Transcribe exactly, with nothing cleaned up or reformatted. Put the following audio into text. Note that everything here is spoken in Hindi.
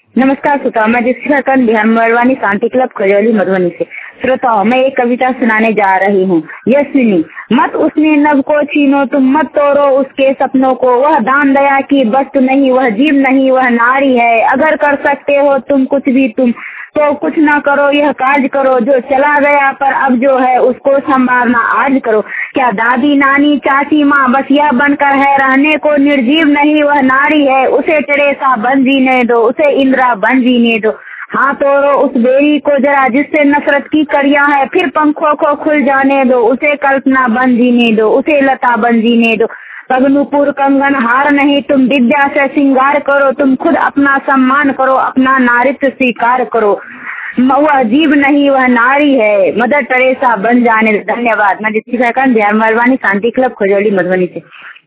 नमस्कार श्रोताओ, मैं जिसका कर्ण बिहार मरवानी शांति क्लब खजौली मधुबनी से। श्रोताओ, मैं एक कविता सुनाने जा रही हूँ। यह सुनी। मत उसने नभ को छीनो, तुम मत तोड़ो उसके सपनों को। वह दान दया की वस्तु नहीं, वह जीव नहीं, वह नारी है। अगर कर सकते हो तुम कुछ भी तुम तो कुछ ना करो, यह कार्य करो जो चला गया, पर अब जो है उसको संभालना आज करो। क्या दादी नानी चाची माँ बस यह बनकर है रहने को, निर्जीव नहीं वह नारी है। उसे टेरेसा बन जीने दो, उसे इंदिरा बन जीने दो। हाँ, तोड़ो उस बेरी को जरा जिससे नफरत की कड़ियां है, फिर पंखों को खुल जाने दो। उसे कल्पना बन जीने दो, उसे लता बन जीने दो। पगनुपुर कंगन हार नहीं, तुम विद्या से श्रृंगार करो। तुम खुद अपना सम्मान करो, अपना नारित्व स्वीकार करो। वह जीव नहीं वह नारी है, मदर टेरेसा बन जाने दो। धन्यवाद। मैं जिसका बिहार मरवानी शांति क्लब खजौली मधुबनी से।